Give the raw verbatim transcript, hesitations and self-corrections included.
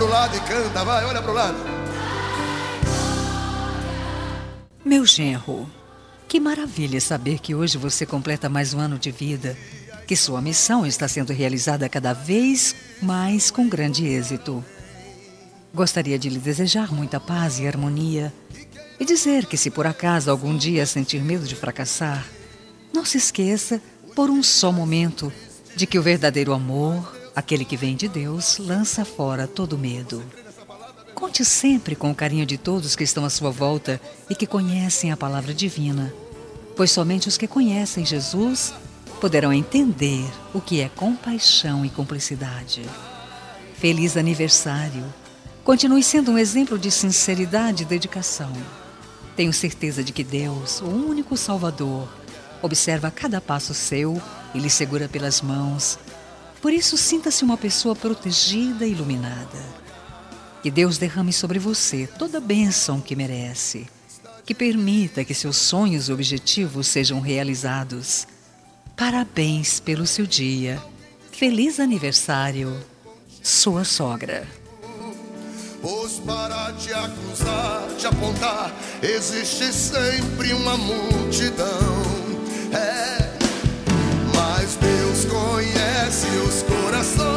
pro lado e canta, vai, olha pro lado. Meu genro, que maravilha saber que hoje você completa mais um ano de vida, que sua missão está sendo realizada cada vez mais com grande êxito. Gostaria de lhe desejar muita paz e harmonia e dizer que, se por acaso algum dia sentir medo de fracassar, não se esqueça, por um só momento, de que o verdadeiro amor, aquele que vem de Deus, lança fora todo medo. Conte sempre com o carinho de todos que estão à sua volta e que conhecem a palavra divina, pois somente os que conhecem Jesus poderão entender o que é compaixão e cumplicidade. Feliz aniversário! Continue sendo um exemplo de sinceridade e dedicação. Tenho certeza de que Deus, o único Salvador, observa cada passo seu e lhe segura pelas mãos. Por isso, sinta-se uma pessoa protegida e iluminada. Que Deus derrame sobre você toda a bênção que merece. Que permita que seus sonhos e objetivos sejam realizados. Parabéns pelo seu dia. Feliz aniversário, sua sogra. Pois para te acusar, te apontar, existe sempre uma multidão. É, mas Deus conhece os corações.